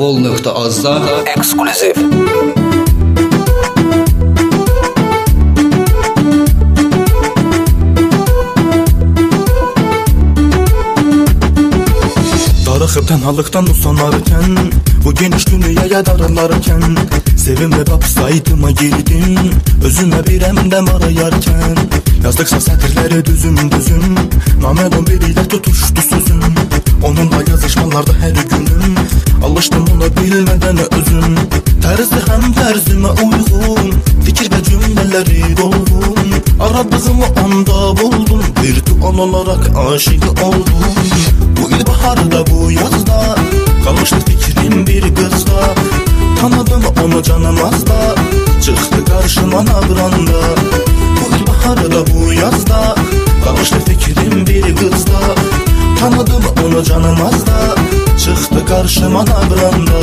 Vol.az-da ekskluziv. Darıxıb tənhalıqdan usanarkən, bu geniş dünyaya darılarkən, sevimli tapsaydıma girdim, özümə bir əmdəm arayarkən. Yazdıqsa sətirləri düzüm, naməlum bir ilə tutuşdu sözüm. Onunla yazışmalarda hər günüm, alışdım ona bilmədən özüm. Tərzli həm tərzimə uyğun, fikir və cümlələri dolğun. Aradığımı onda buldum, virtual olaraq aşık oldum. Bu ilbaharda, bu yazda, qalmışdı fikrim bir qızda. Tanıdım onu canım azda, çıxdı qarşıma nağranda. Bu ilbaharda, bu yazda, qalmışdı fikrim bir qızda. Tanıdım onu canım azda, çıxdı qarşıma nağranda.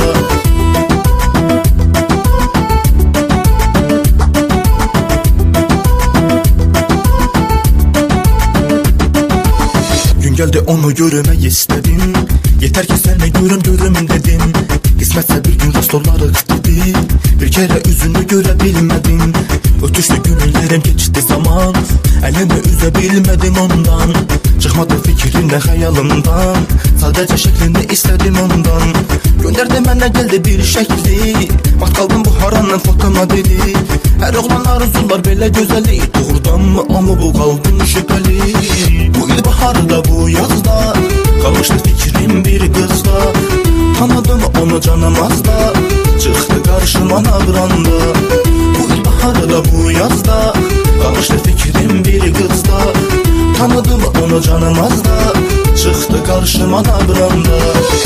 Gün geldi onu görmək istədim, yeter ki sənə görüm dedim. Qismətsə bir gün rast olarıq dedi, bir kere üzünü görə bilmədim. Ötüşdü günlərim, keçdi zaman, əlini üzə bilmədim ondan. Çıxmadı fikrimdən, xəyalımdan, sadəcə şəklini istədim ondan. Göndərdi mənə, gəldi bir şəkli, vaxt qaldım bu haranın fotoma dedi. Hər oğlan arzular belə gözəli, doğrudanmı amma bu qaldım şübhəli. Bu ilbaharda, bu yazda, qalmışdı fikrim bir qızda. Tanıdım onu canım azda, çıxdı qarşıma nağranda. Bu ilbaharda, bu yazda, qalmışdı fikrim bir qızda. Tanıdım onu canım azda, çıxdı qarşıma nağranda.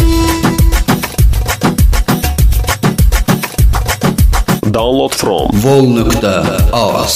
Download from Vol.az.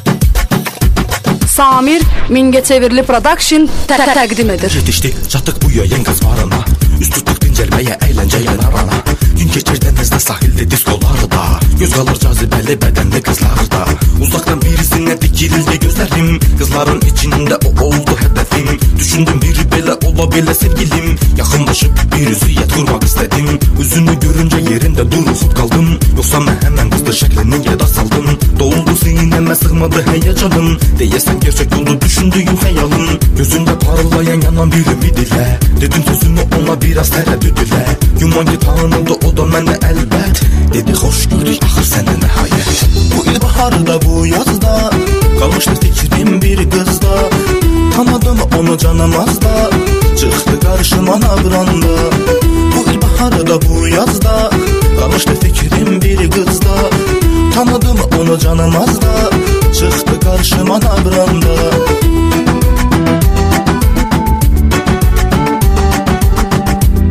Samir Mingəçevirli Production təqdim edir. Yetişdik, çatdık bu yayın qızlarına, üz tutduq dincəlməyə, əyləncə yanarana. Gün keçir dənizdə, sahildə, diskolarda, göz qalır cazibəli bədənli qızlarda. Uzaqdan birisinə dikildi gözlərim, qızların içində o oldu hədəfim. Düşündüm biri belə ola belə sevgilim, yaxınlaşıb bir üzüyyət qurmaq istədim. Üzünü görüncə yerində duruxub qaldım, yoxsa mən həmən qızdı şəklini yada saldım. Doldu sinəmə, sığmadı həyəcanım, deyəsən gerçək oldu düşündüyüm xəyalım. Gözündə parlayan yanan bir ümid ilə, dedim sözümü ona biraz tərəddüd ilə. Güman ki tanıdı o da mənə əlbət, dedi xoş gördük axır sənə nəhayət. Bu ilbaharda, bu yazda, qalmışdı fikrim bir qızda. Tanıdım onu canım azda, çıxdı qarşıma nağranda. Bu ilbaharda, bu yazda, qalmışdı fikrim bir qızda. Tanıdım onu canım azda, çıxdı qarşıma nağranda.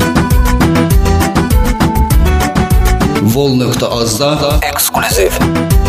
Vol.az-da ekskluziv.